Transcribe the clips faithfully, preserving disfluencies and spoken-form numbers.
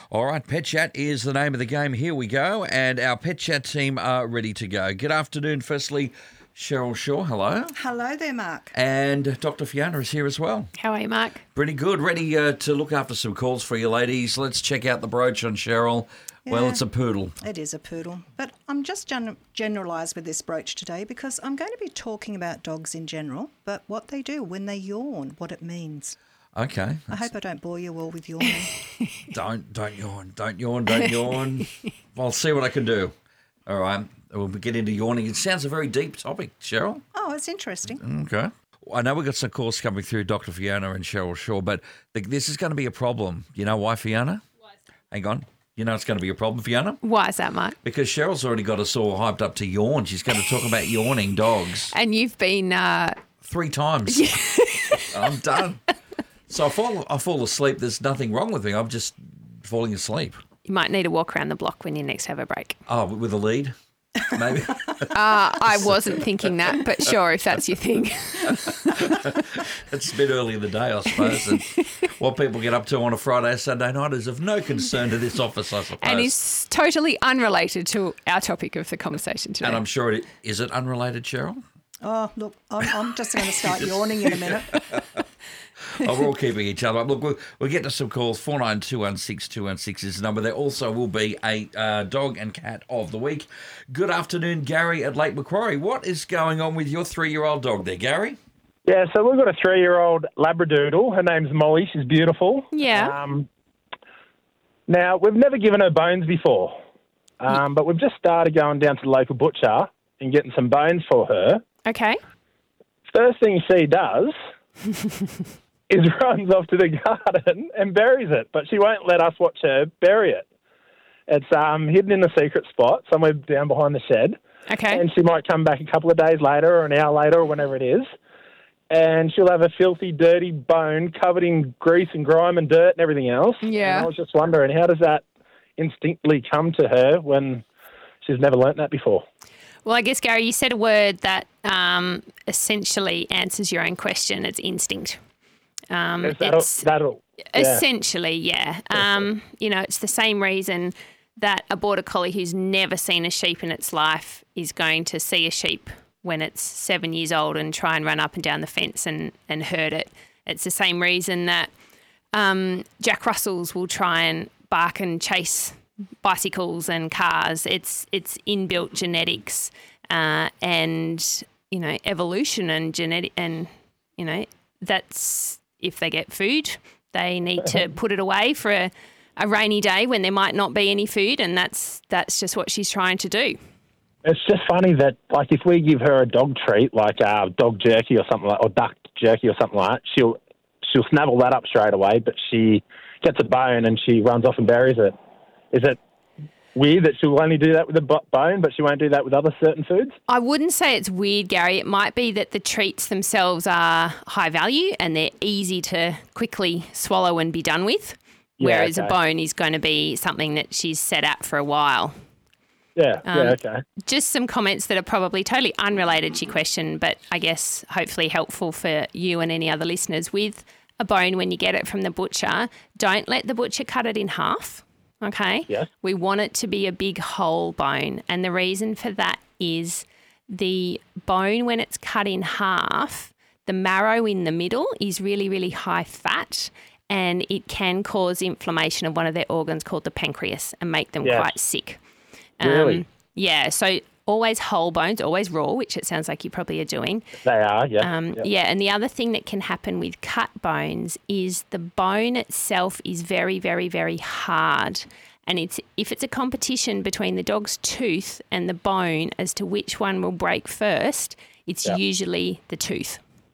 All right, Pet Chat is the name of the game. Here we go. And our Pet Chat team are ready to go. Good afternoon, firstly, Cheryl Shaw. Hello. Hello there, Mark. And Doctor Fiona is here as well. How are you, Mark? Pretty good. Ready uh, to look after some calls for you ladies. Let's check out the brooch on Cheryl. Yeah, well, it's a poodle. It is a poodle. But I'm just gen- generalised with this brooch today because I'm going to be talking about dogs in general, but what they do when they yawn, what it means. Okay. I hope I don't bore you all with yawning. don't, don't yawn. Don't yawn. Don't yawn. I'll see what I can do. All right. We'll get into yawning. It sounds a very deep topic, Cheryl. Oh, it's interesting. Okay. I know we've got some calls coming through, Doctor Fiona and Cheryl Shaw, but the, this is going to be a problem. You know why, Fiona? Why? Hang on. You know it's going to be a problem, Fiona? Why is that, Mark? Because Cheryl's already got us all hyped up to yawn. She's going to talk about yawning dogs. And you've been... Uh... Three times. I'm done. So I fall, I fall asleep. There's nothing wrong with me. I'm just falling asleep. You might need to walk around the block when you next have a break. Oh, with a lead? Maybe. uh, I wasn't thinking that, but sure, if that's your thing. It's a bit early in the day, I suppose. And what people get up to on a Friday, Saturday night is of no concern to this office, I suppose. And is totally unrelated to our topic of the conversation today. And I'm sure it is. It unrelated, Cheryl? Oh, look, I'm, I'm just going to start yawning in a minute. Oh, we're all keeping each other up. Look, we'll, we'll get to some calls. four nine two one six two one six is the number. There also will be a uh, dog and cat of the week. Good afternoon, Gary at Lake Macquarie. What is going on with your three-year-old dog there, Gary? Yeah, so we've got a three-year-old Labradoodle. Her name's Molly. She's beautiful. Yeah. Um, now, we've never given her bones before, um, but we've just started going down to the local butcher and getting some bones for her. Okay. First thing she does is runs off to the garden and buries it, but she won't let us watch her bury it. It's um, hidden in a secret spot somewhere down behind the shed. Okay. And she might come back a couple of days later or an hour later or whenever it is, and she'll have a filthy, dirty bone covered in grease and grime and dirt and everything else. Yeah. And I was just wondering, how does that instinctively come to her when she's never learnt that before? Well, I guess, Gary, you said a word that um, essentially answers your own question. It's instinct. Um, Is that'll, it's that'll, yeah. essentially, yeah. Um, you know, it's the same reason that a border collie who's never seen a sheep in its life is going to see a sheep when it's seven years old and try and run up and down the fence and, and hurt it. It's the same reason that um, Jack Russells will try and bark and chase bicycles and cars. It's it's inbuilt genetics uh, and, you know, evolution and genetic, and, you know, that's if they get food, they need to put it away for a, a rainy day when there might not be any food, and that's that's just what she's trying to do. It's just funny that, like, if we give her a dog treat, like uh, dog jerky or something like, or duck jerky or something like that, she'll she'll snavel that up straight away, but she gets a bone and she runs off and buries it. Is it weird that she'll only do that with a bone, but she won't do that with other certain foods? I wouldn't say it's weird, Gary. It might be that the treats themselves are high value and they're easy to quickly swallow and be done with, Yeah, whereas okay. a bone is going to be something that she's set at for a while. Yeah, Um, yeah, okay. Just some comments that are probably totally unrelated to your question, but I guess hopefully helpful for you and any other listeners. With a bone, when you get it from the butcher, don't let the butcher cut it in half. Okay? Yes. We want it to be a big whole bone. And the reason for that is the bone, when it's cut in half, the marrow in the middle is really, really high fat, and it can cause inflammation of one of their organs called the pancreas and make them Yes. quite sick. Really? Um, yeah. So always whole bones, always raw, which it sounds like you probably are doing. They are, yeah. Um, yeah. Yeah, and the other thing that can happen with cut bones is the bone itself is very, very, very hard. And it's if it's a competition between the dog's tooth and the bone as to which one will break first, it's Yep. usually the tooth.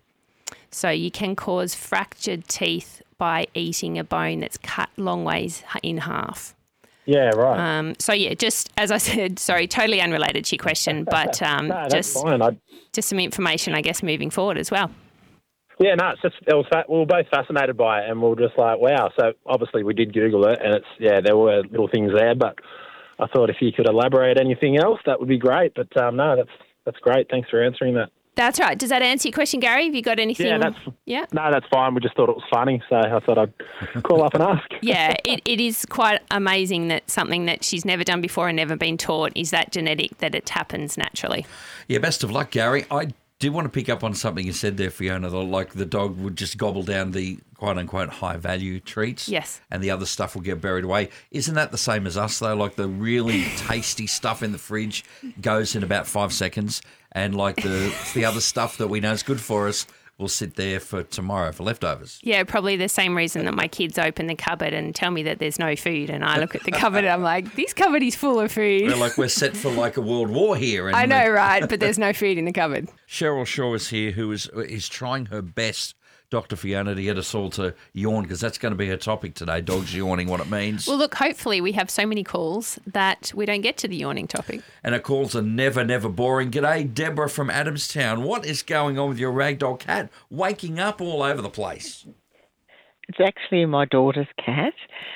So you can cause fractured teeth by eating a bone that's cut long ways in half. Yeah, right. Um, so, yeah, just as I said, sorry, totally unrelated to your question, but um, no, that's just fine. I, just some information, I guess, moving forward as well. yeah, no, it's just, it was, fa- we were both fascinated by it, and we were just like, wow. So obviously we did Google it, and it's, yeah, there were little things there, but I thought if you could elaborate anything else, that would be great. But um, no, that's that's great. Thanks for answering that. That's right. Does that answer your question, Gary? Have you got anything? Yeah, that's yeah. no, that's fine. We just thought it was funny, so I thought I'd call up and ask. Yeah, it, it is quite amazing that something that she's never done before and never been taught is that genetic, that it happens naturally. Yeah, best of luck, Gary. I do want to pick up on something you said there, Fiona, that like the dog would just gobble down the quote-unquote high-value treats. Yes. And the other stuff will get buried away. Isn't that the same as us, though? Like the really tasty stuff in the fridge goes in about five seconds, and like the the other stuff that we know is good for us will sit there for tomorrow for leftovers. Yeah, probably the same reason that my kids open the cupboard and tell me that there's no food, and I look at the cupboard and I'm like, this cupboard is full of food. We're like, we're set for like a world war here. And I know, right? But there's no food in the cupboard. Cheryl Shaw is here, who is is trying her best, Doctor Fiona, to get us all to yawn, because that's going to be her topic today, dogs yawning, what it means. Well, look, hopefully we have so many calls that we don't get to the yawning topic. And her calls are never, never boring. G'day, Deborah from Adamstown. What is going on with your ragdoll cat waking up all over the place? It's actually my daughter's cat.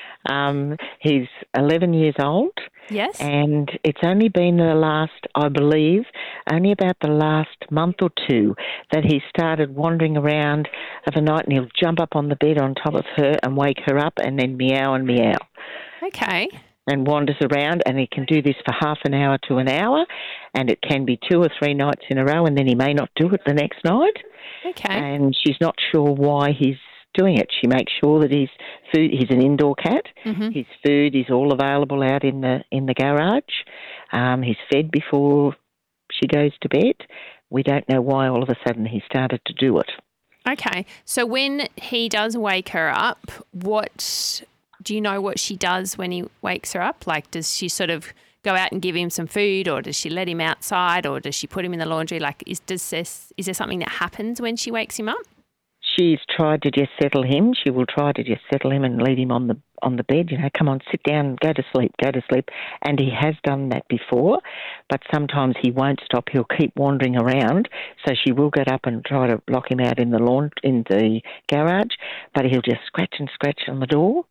Um, he's eleven years old. Yes. And it's only been the last, I believe, only about the last month or two that he started wandering around of a night, and he'll jump up on the bed on top of her and wake her up and then meow and meow. Okay. And wanders around, and he can do this for half an hour to an hour, and it can be two or three nights in a row, and then he may not do it the next night. Okay. And she's not sure why he's doing it. She makes sure that his food, he's an indoor cat, Mm-hmm. his food is all available out in the in the garage. Um, he's fed before she goes to bed. We don't know why all of a sudden he started to do it. Okay. So when he does wake her up, what do you know what she does when he wakes her up? Like, does she sort of go out and give him some food, or does she let him outside, or does she put him in the laundry? Like, is does this, is there something that happens when she wakes him up? She's tried to just settle him. She will try to just settle him and lead him on the on the bed. You know, come on, sit down, go to sleep, go to sleep. And he has done that before, but sometimes he won't stop. He'll keep wandering around. So she will get up and try to lock him out in the lawn in the garage, but he'll just scratch and scratch on the door.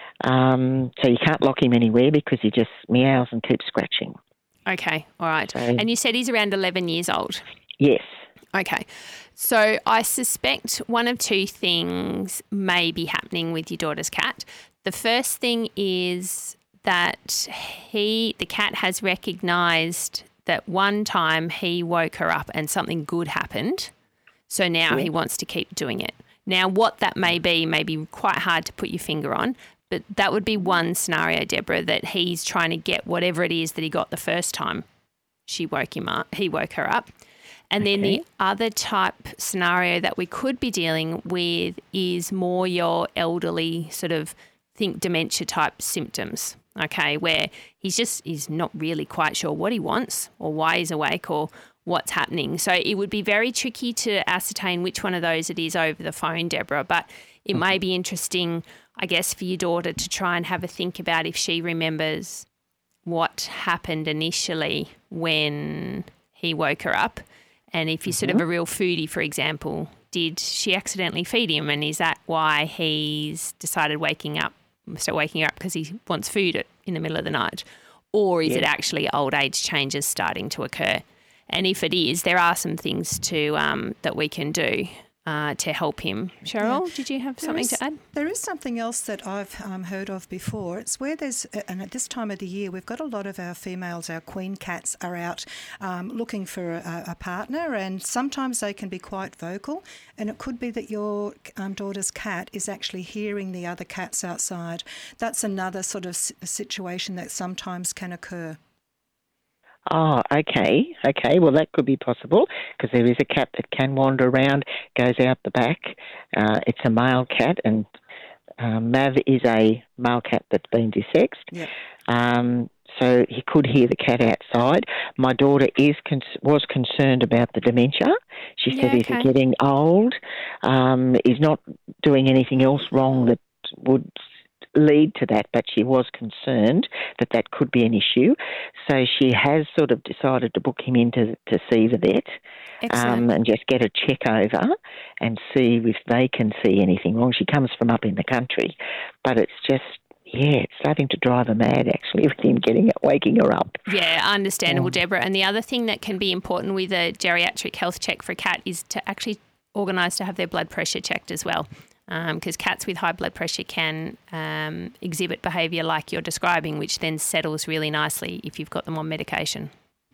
Um, so you can't lock him anywhere because he just meows and keeps scratching. Okay, all right. So, And you said he's around eleven years old. yes. Okay. So I suspect one of two things may be happening with your daughter's cat. The first thing is that he, the cat has recognised that one time he woke her up and something good happened. So now Yeah. he wants to keep doing it. Now, what that may be may be quite hard to put your finger on, but that would be one scenario, Deborah, that he's trying to get whatever it is that he got the first time she woke him up. He woke her up. And then Okay. the other type scenario that we could be dealing with is more your elderly sort of think dementia type symptoms, okay, where he's just he's not really quite sure what he wants or why he's awake or what's happening. So it would be very tricky to ascertain which one of those it is over the phone, Deborah, but it may be interesting, I guess, for your daughter to try and have a think about if she remembers what happened initially when he woke her up. And if he's sort of a real foodie, for example, did she accidentally feed him? And is that why he's decided waking up, so waking up because he wants food at, in the middle of the night? Or is Yeah. it actually old age changes starting to occur? And if it is, there are some things to um, that we can do uh, to help him. Cheryl, did you have There something is- to add? There is something else that I've um, heard of before. It's where there's, and at this time of the year, we've got a lot of our females, our queen cats, are out um, looking for a, a partner, and sometimes they can be quite vocal. And it could be that your um, daughter's cat is actually hearing the other cats outside. That's another sort of s- situation that sometimes can occur. Oh, okay, okay. Well, that could be possible because there is a cat that can wander around, goes out the back. Uh, it's a male cat, and um, Mav is a male cat that's been desexed. Yep. Um, so he could hear the cat outside. My daughter is con- was concerned about the dementia. She Yeah, said he's okay. getting old. Um, he's not doing anything else wrong that would lead to that, but she was concerned that that could be an issue. So she has sort of decided to book him in to, to see the vet Excellent. um, and just get a check over and see if they can see anything wrong. She comes from up in the country, but it's just, yeah, it's starting to drive her mad, actually, with him getting waking her up. Yeah, understandable, Deborah. And the other thing that can be important with a geriatric health check for a cat is to actually organise to have their blood pressure checked as well. Because um, cats with high blood pressure can um, exhibit behaviour like you're describing, which then settles really nicely if you've got them on medication.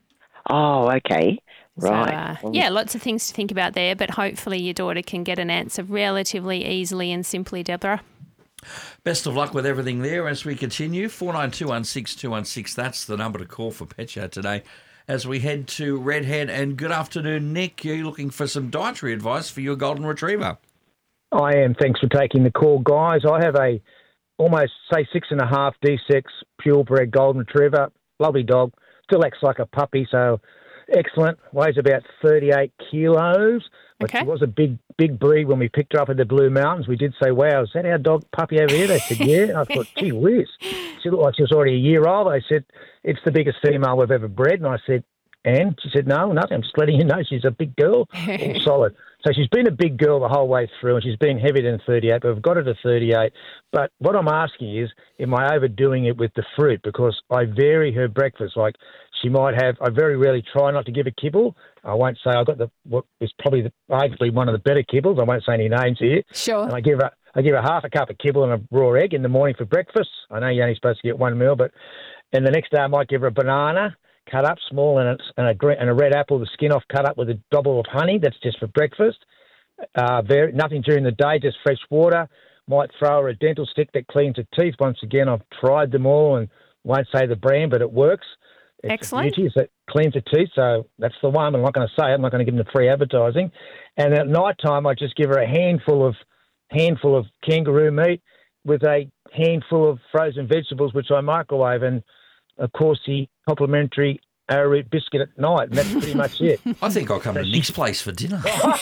Oh, okay. Right. So, uh, yeah, lots of things to think about there, but hopefully your daughter can get an answer relatively easily and simply, Deborah. Best of luck with everything there as we continue. four nine two one six two one six, that's the number to call for Pet Chat today. As we head to Redhead, and good afternoon, Nick. You're looking for some dietary advice for your golden retriever. I am. Thanks for taking the call, guys. I have a almost, say, six and a half D-sex purebred golden retriever. Lovely dog. Still acts like a puppy, so excellent. Weighs about thirty-eight kilos. But Okay. she was a big, big breed when we picked her up in the Blue Mountains. We did say, wow, is that our dog puppy over here? They said, yeah. I thought, gee whiz. She looked like she was already a year old. They said, it's the biggest female we've ever bred. And I said, and? She said, no, nothing. I'm just letting you know she's a big girl. All solid. So she's been a big girl the whole way through, and she's been heavier than thirty-eight, but we've got her to thirty-eight. But what I'm asking is, am I overdoing it with the fruit? Because I vary her breakfast. Like, she might have, I very rarely try not to give her kibble. I won't say, I got the what is probably the, arguably one of the better kibbles. I won't say any names here. Sure. And I give her, I give her half a cup of kibble and a raw egg in the morning for breakfast. I know you're only supposed to get one meal, but and the next day I might give her a banana, cut up small, and a, and a green, and a red apple, the skin off, cut up with a double of honey. That's just for breakfast. Uh, very, nothing during the day, just fresh water. Might throw her a dental stick that cleans her teeth. Once again, I've tried them all and won't say the brand, but it works. It's Excellent. Beauty, it cleans her teeth, so that's the one. I'm not going to say it. I'm not going to give them the free advertising. And at night time, I just give her a handful of handful of kangaroo meat with a handful of frozen vegetables, which I microwave, and of course the complimentary arrowroot biscuit at night, and that's pretty much it. I think I'll come to Nick's place for dinner.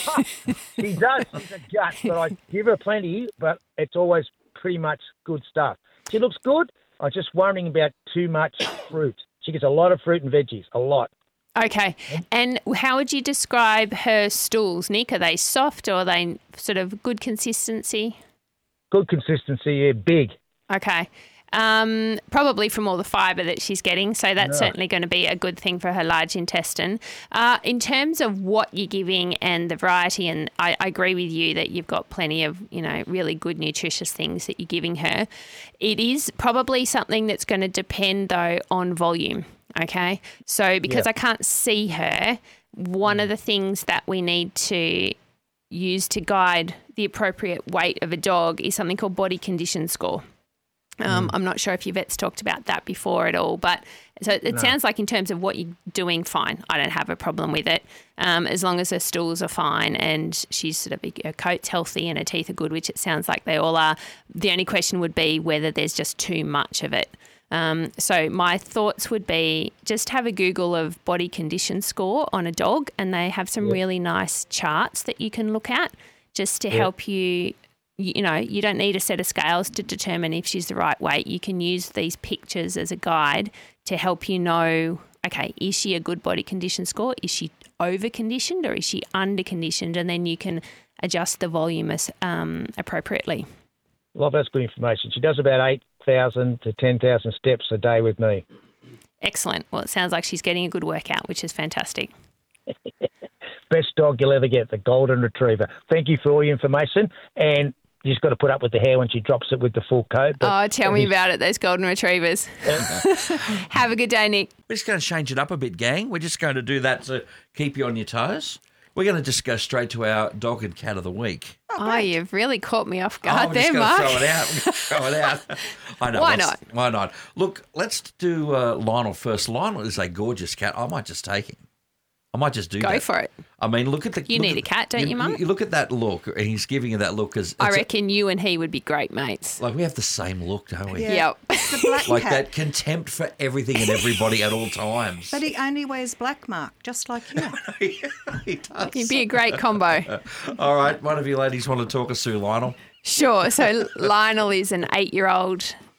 She does. She's a gut, but I give her plenty, but it's always pretty much good stuff. She looks good. I'm just worrying about too much fruit. She gets a lot of fruit and veggies, a lot. Okay. And how would you describe her stools, Nick? Are they soft or are they sort of good consistency? Good consistency, yeah, big. Okay. Um, probably from all the fibre that she's getting, so that's Yeah. certainly going to be a good thing for her large intestine. Uh, in terms of what you're giving and the variety, and I, I agree with you that you've got plenty of, you know, really good nutritious things that you're giving her. It is probably something that's going to depend, though, on volume, okay? So because Yeah. I can't see her, one of the things that we need to use to guide the appropriate weight of a dog is something called body condition score. Um, I'm not sure if your vet's talked about that before at all, but so it No. sounds like in terms of what you're doing, fine. I don't have a problem with it, um, as long as her stools are fine and she's sort of her coat's healthy and her teeth are good, which it sounds like they all are. The only question would be whether there's just too much of it. Um, so my thoughts would be just have a Google of body condition score on a dog, and they have some Yep. really nice charts that you can look at just to Yep. help you. You know, you don't need a set of scales to determine if she's the right weight. You can use these pictures as a guide to help you know, okay, is she a good body condition score? Is she over-conditioned or is she under-conditioned? And then you can adjust the volume as, um, appropriately. Well, that's good information. She does about eight thousand to ten thousand steps a day with me. Excellent. Well, it sounds like she's getting a good workout, which is fantastic. Best dog you'll ever get, the Golden Retriever. Thank you for all your information. And you just got to put up with the hair when she drops it with the full coat. But Oh, tell me about it, those golden retrievers. Have a good day, Nick. We're just going to change it up a bit, gang. We're just going to do that to keep you on your toes. We're going to just go straight to our dog and cat of the week. Oh, you've really caught me off Oh, guard we're there, just going Mark. to throw it out. We're gonna throw it out. I know. Why let's- not? Why not? Look, let's do uh, Lionel first. Lionel is a gorgeous cat. I might just take him. I might just do Go that. for it. I mean, look at the. You look need at- a cat, don't you, Mum? You look at that look, and he's giving you that look as I reckon you and he would be great mates. like we have the same look, don't we? Yeah. Yep. It's the black Like cat. that contempt for everything and everybody at all times. But he only wears black, Mark, just like you. he does. You'd be a great combo. All right, one of you ladies want to talk us through Lionel? Sure. So Lionel is an eight-year-old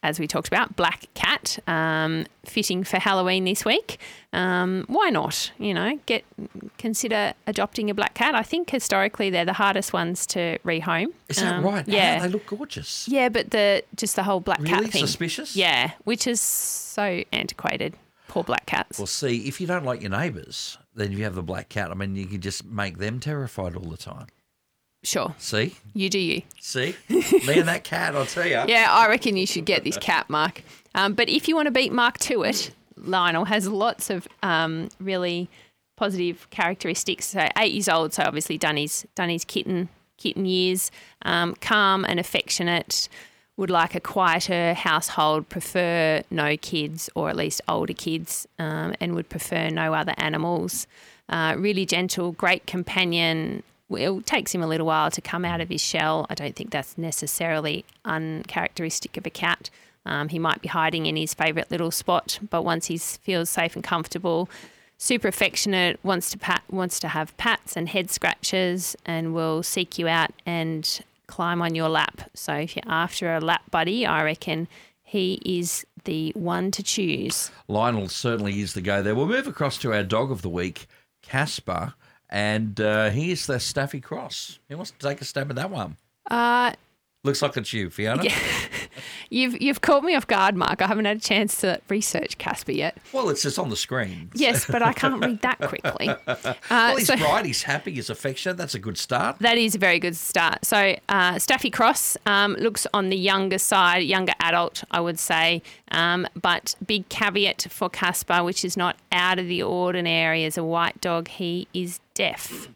as we talked about, black cat, um, fitting for Halloween this week. Um, why not? You know, get consider adopting a black cat. I think historically they're the hardest ones to rehome. Is that Um, right? Yeah, How, they look gorgeous. yeah, but the just the whole black Really cat thing. suspicious? Yeah, which is so antiquated. Poor black cats. Well, see, if you don't like your neighbours, then if you have the black cat, I mean, you can just make them terrified all the time. Sure, See? you do you. See? Me and that cat, I'll tell you. Yeah, I reckon you should get this cat, Mark. Um, but if you want to beat Mark to it, Lionel has lots of um, really positive characteristics. So eight years old, so obviously done his done his kitten kitten years. Um, calm and affectionate. Would like a quieter household. Prefer no kids, or at least older kids, um, and would prefer no other animals. Uh, really gentle, great companion. It takes him a little while to come out of his shell. I don't think that's necessarily uncharacteristic of a cat. Um, he might be hiding in his favourite little spot, but once he feels safe and comfortable, super affectionate, wants to pat, wants to have pats and head scratches, and will seek you out and climb on your lap. So if you're after a lap buddy, I reckon he is the one to choose. Lionel certainly is the go there. We'll move across to our dog of the week, Casper, and uh, here's the Staffy Cross. Who wants to take a stab at that one? Uh, Looks like it's you, Fiona. Yeah. You've you've caught me off guard, Mark. I haven't had a chance to research Casper yet. Well, it's just on the screen. Yes, but I can't read that quickly. Uh, Well, he's so bright, he's happy, he's affectionate. That's a good start. that is a very good start. So uh, Staffy Cross um, looks on the younger side, younger adult, I would say. Um, but big caveat for Casper, which is not out of the ordinary as a white dog, he is deaf.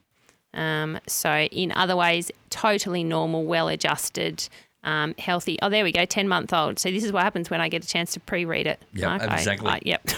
Um, so in other ways, totally normal, well-adjusted, um, healthy. Oh, there we go, ten-month-old. So this is what happens when I get a chance to pre-read it. Yep, Mark. I- exactly. I- yep.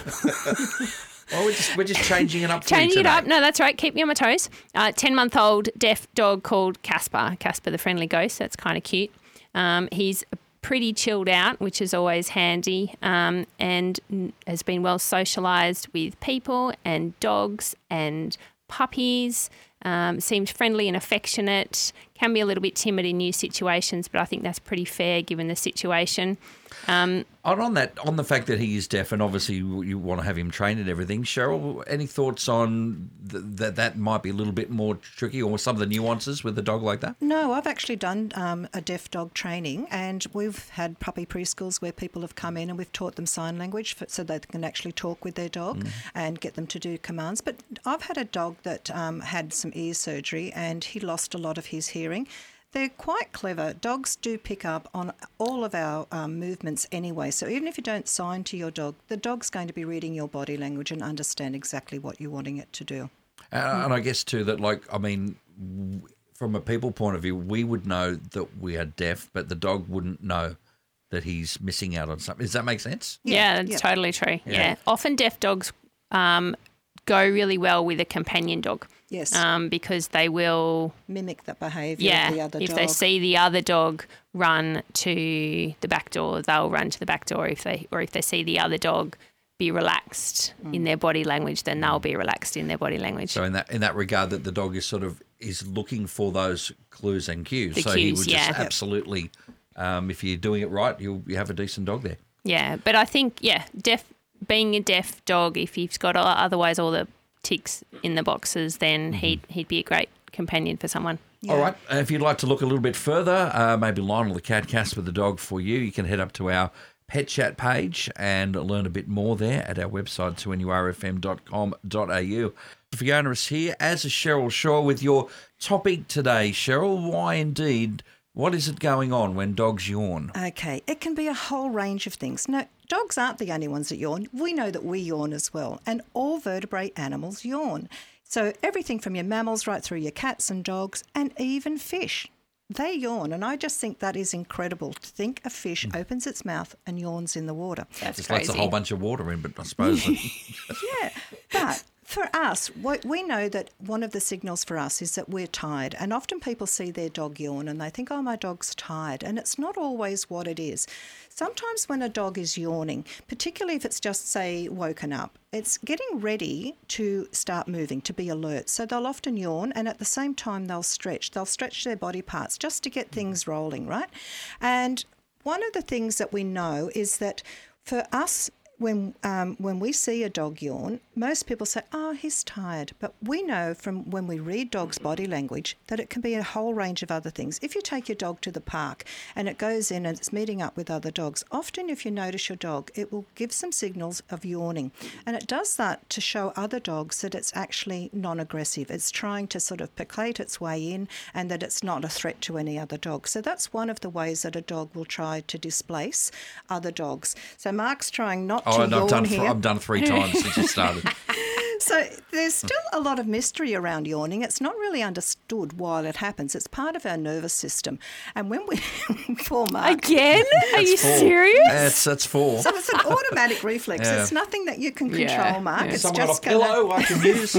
Well, we're just, we're just changing it up for you Changing it today. up. No, that's right. Keep me on my toes. Uh, ten-month-old deaf dog called Casper. Casper the friendly ghost. That's kind of cute. Um, he's pretty chilled out, which is always handy, um, and has been well socialised with people and dogs and puppies. Um, seemed friendly and affectionate. Can be a little bit timid in new situations, but I think that's pretty fair given the situation. Um, And on that, on the fact that he is deaf, and obviously you you want to have him trained and everything, Cheryl, any thoughts on th- that? That might be a little bit more tricky, or some of the nuances with a dog like that. No, I've actually done um, a deaf dog training, and we've had puppy preschools where people have come in and we've taught them sign language for, so they can actually talk with their dog and get them to do commands. But I've had a dog that um, had some ear surgery and he lost a lot of his hearing. They're quite clever. Dogs do pick up on all of our um, movements anyway. So even if you don't sign to your dog, the dog's going to be reading your body language and understand exactly what you're wanting it to do. Uh, and I guess too that, like, I mean, w- from a people point of view, we would know that we are deaf, but the dog wouldn't know that he's missing out on something. Does that make sense? Yeah, Yeah, that's yeah. totally true. Yeah. Yeah. Often deaf dogs um, go really well with a companion dog. Yes. Um, because they will, Mimic the behaviour yeah, of the other if dog. they see the other dog run to the back door, they'll run to the back door. If they or if they see the other dog be relaxed Mm. in their body language, then they'll be relaxed in their body language. So in that in that regard, that the dog is sort of is looking for those clues and cues. The so he cues, would yeah. just Yep. absolutely, um, if you're doing it right, you'll you have a decent dog there. Yeah, but I think yeah, deaf being a deaf dog, if he's got all, otherwise all the ticks in the boxes, then Mm-hmm. he'd he'd be a great companion for someone. Yeah. All right. Uh, If you'd like to look a little bit further, uh, maybe Lionel the cat, Casper the dog for you, you can head up to our Pet Chat page and learn a bit more there at our website, two N U R F M dot com dot a u. Fiona is here, as is Cheryl Shaw, with your topic today. Cheryl, why indeed? What is it going on when dogs yawn? Okay, it can be a whole range of things. No, dogs aren't the only ones that yawn. We know that we yawn as well, and all vertebrate animals yawn. So everything from your mammals right through your cats and dogs and even fish, they yawn. And I just think that is incredible to think a fish opens its mouth and yawns in the water. That's Just crazy. lets a whole bunch of water in, but I suppose that, Yeah, but for us, what we know that one of the signals for us is that we're tired. And often people see their dog yawn and they think, oh, my dog's tired. And it's not always what it is. Sometimes when a dog is yawning, particularly if it's just, say, woken up, it's getting ready to start moving, to be alert. So they'll often yawn and at the same time they'll stretch. They'll stretch their body parts just to get things rolling, right? And one of the things that we know is that for us, when um, when we see a dog yawn, most people say, oh, he's tired. But we know from when we read dogs' body language that it can be a whole range of other things. If you take your dog to the park and it goes in and it's meeting up with other dogs, often if you notice your dog, it will give some signals of yawning. And it does that to show other dogs that it's actually non-aggressive. It's trying to sort of placate its way in and that it's not a threat to any other dog. So that's one of the ways that a dog will try to displace other dogs. So Mark's trying not Oh, to and yawn I've done, here. I've done three times since you started. So there's still a lot of mystery around yawning. It's not really understood why it happens. It's part of our nervous system. And when we, poor Mark. Again? Are you Four. serious? That's, that's four. So it's an automatic reflex. Yeah. It's nothing that you can control, Yeah, Mark. yeah. It's Someone just got a gonna- pillow I can use.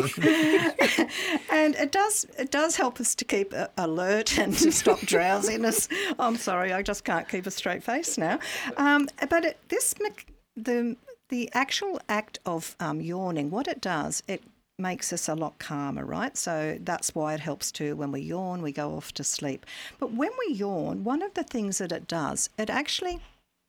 And it does it does help us to keep uh, alert and to stop drowsiness. I'm sorry, I just can't keep a straight face now. Um, but it, this mech- the the actual act of um, yawning, what it does, it makes us a lot calmer, right? So that's why it helps too. When we yawn, we go off to sleep. But when we yawn, one of the things that it does, it actually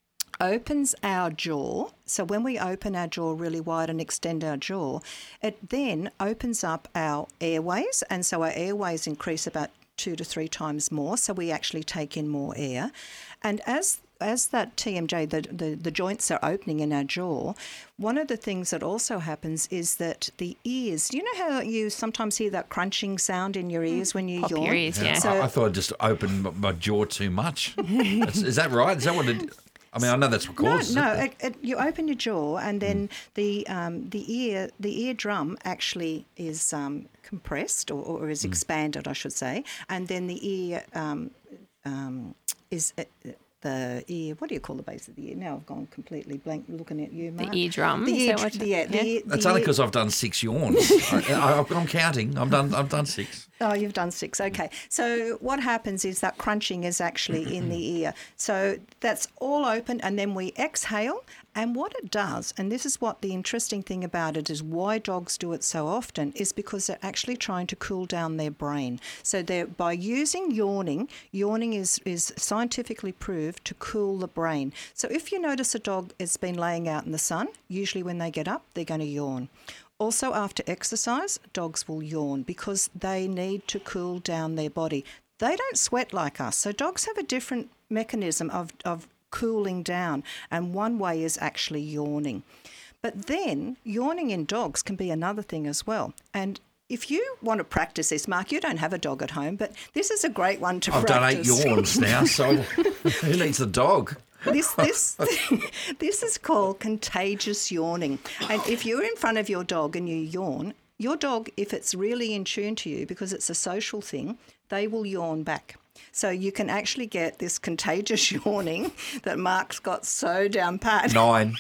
opens our jaw. So when we open our jaw really wide and extend our jaw, it then opens up our airways. And so our airways increase about two to three times more. So we actually take in more air. And as as that T M J, the, the, the joints are opening in our jaw, one of the things that also happens is that the ears, do you know how you sometimes hear that crunching sound in your ears when you Pop yawn? your ears, yeah. So- I, I thought I just opened my, my jaw too much. is, is that right? Is that what it... I mean, I know that's what No, causes no. it. It, it, you open your jaw, and then the um, the ear the eardrum actually is um, compressed or, or is expanded, I should say, and then the ear um, um, is. Uh, the ear, what do you call the base of the ear? Now I've gone completely blank looking at you, Mark. The eardrum. The is ear, that what- the, yeah, the yeah. ear- That's the only ear- because I've done six yawns. I, I, I'm counting. I've done. I've done six. Oh, you've done six. Okay. So what happens is that crunching is actually in the ear. So that's all open, and then we exhale. And what it does, and this is what the interesting thing about it is why dogs do it so often, is because they're actually trying to cool down their brain. So they're by using yawning, yawning is, is scientifically proved to cool the brain. So if you notice a dog has been laying out in the sun, usually when they get up, they're going to yawn. Also, after exercise, dogs will yawn because they need to cool down their body. They don't sweat like us, so dogs have a different mechanism of, of cooling down, and one way is actually yawning. But then, yawning in dogs can be another thing as well. And if you want to practice this, Mark, you don't have a dog at home, but this is a great one to I've practice. done eight yawns now, so who needs the dog? This this this is called contagious yawning. And if you're in front of your dog and you yawn, your dog, if it's really in tune to you, because it's a social thing, they will yawn back. So you can actually get this contagious yawning that Mark's got so down pat Nine.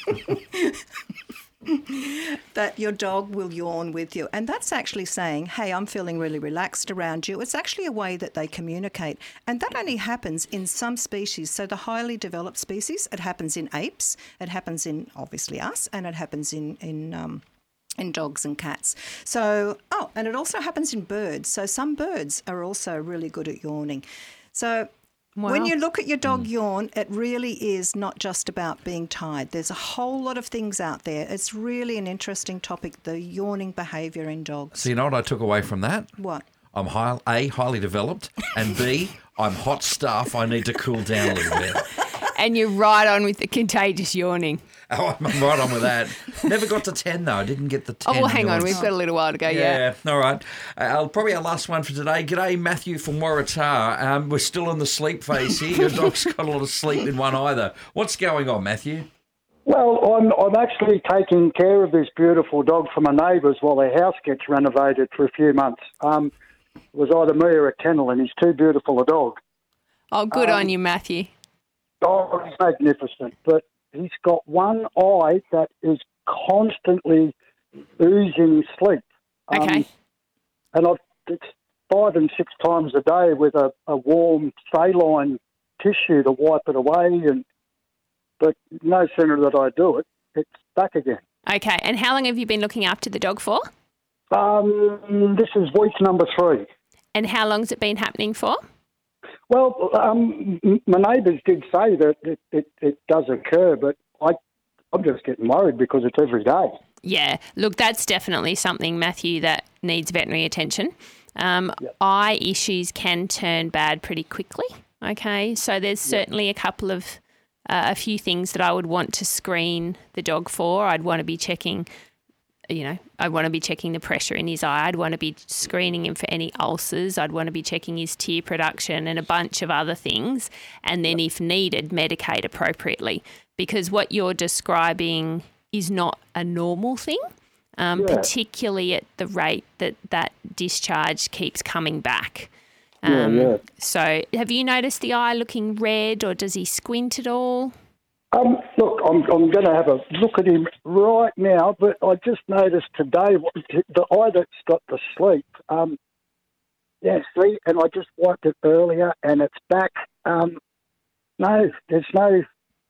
that your dog will yawn with you. And that's actually saying, hey, I'm feeling really relaxed around you. It's actually a way that they communicate. And that only happens in some species. So the highly developed species, it happens in apes, it happens in, obviously, us, and it happens in, in um, in dogs and cats. So, oh, and it also happens in birds. So some birds are also really good at yawning. So when Wow. you look at your dog yawn, it really is not just about being tired. There's a whole lot of things out there. It's really an interesting topic, the yawning behaviour in dogs. So you know what I took away from that? What? I'm high, A, highly developed, and B, I'm hot stuff. I need to cool down a little bit. And you're right on with the contagious yawning. Oh, I'm right on with that. Never got to ten, though. I didn't get the ten. Oh, well, hang on. yawns. We've got a little while to go, yeah. Yeah, all right. Uh, probably our last one for today. G'day, Matthew from Waratah. Um, we're still in the sleep phase here. Your dog's got a lot of sleep in one eye, though. What's going on, Matthew? Well, I'm I'm actually taking care of this beautiful dog for my neighbours while their house gets renovated for a few months. Um, it was either me or a kennel, and he's too beautiful a dog. Oh, good Um, on you, Matthew. Oh, he's magnificent, but he's got one eye that is constantly oozing sleep. Um, Okay. And I've, it's five and six times a day with a, a warm saline tissue to wipe it away, and but no sooner that I do it, it's back again. Okay. And how long have you been looking after the dog for? Um, this is week number three. And how long's it been happening for? Well, um, m- my neighbours did say that it, it, it does occur, but I, I'm just getting worried because it's every day. Yeah, look, that's definitely something, Matthew, that needs veterinary attention. Um, Yep. Eye issues can turn bad pretty quickly, okay? So there's certainly a couple of, uh, a few things that I would want to screen the dog for. I'd want to be checking, you know, I'd want to be checking the pressure in his eye. I'd want to be screening him for any ulcers. I'd want to be checking his tear production and a bunch of other things. And then if needed, medicate appropriately, because what you're describing is not a normal thing. Um, Yeah. particularly at the rate that that discharge keeps coming back. Yeah, Um, yeah. So have you noticed the eye looking red, or does he squint at all? Um, look, I'm, I'm going to have a look at him right now, but I just noticed today what- the eye that's got the sleep. Um, yeah, see, and I just wiped it earlier, and it's back. Um, no, there's no.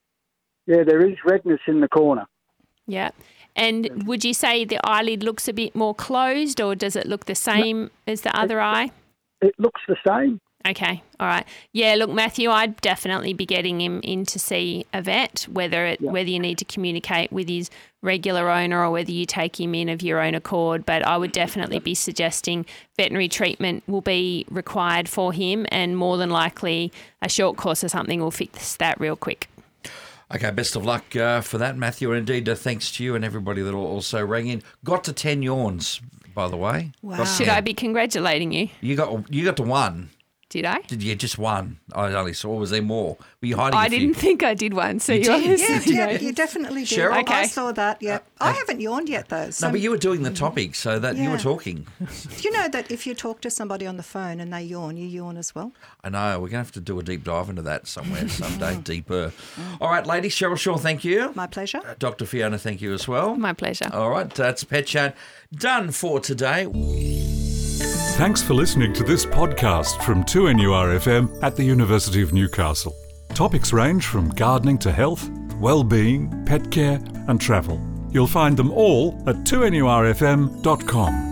Yeah, there is redness in the corner. Yeah. And would you say the eyelid looks a bit more closed, or does it look the same as the other eye? It looks the same. Okay, all right. Yeah, look, Matthew, I'd definitely be getting him in to see a vet, whether it, Yeah. whether you need to communicate with his regular owner or whether you take him in of your own accord. But I would definitely be suggesting veterinary treatment will be required for him, and more than likely a short course or something will fix that real quick. Okay, best of luck uh, for that, Matthew. And indeed, uh, thanks to you and everybody that also rang in. Got to ten yawns, by the way. Wow. Got- Should yeah. I be congratulating you? You got you got to one. Did I? Did you just one? I only saw. Was there more? Were you hiding? I a few? didn't think I did one, so You you, did? obviously Yeah, know. yeah, you definitely did. Cheryl? I Okay. saw that, yeah. I haven't yawned yet, though. So No, but you were doing the topic, so that you were Yeah. talking. do you know that if you talk to somebody on the phone and they yawn, you yawn as well? I know. We're going to have to do a deep dive into that somewhere, someday, deeper. All right, ladies. Cheryl Shaw, thank you. My pleasure. Doctor Fiona, thank you as well. My pleasure. All right, that's Pet Chat done for today. Thanks for listening to this podcast from two N U R F M at the University of Newcastle. Topics range from gardening to health, well-being, pet care and travel. You'll find them all at two N U R F M dot com.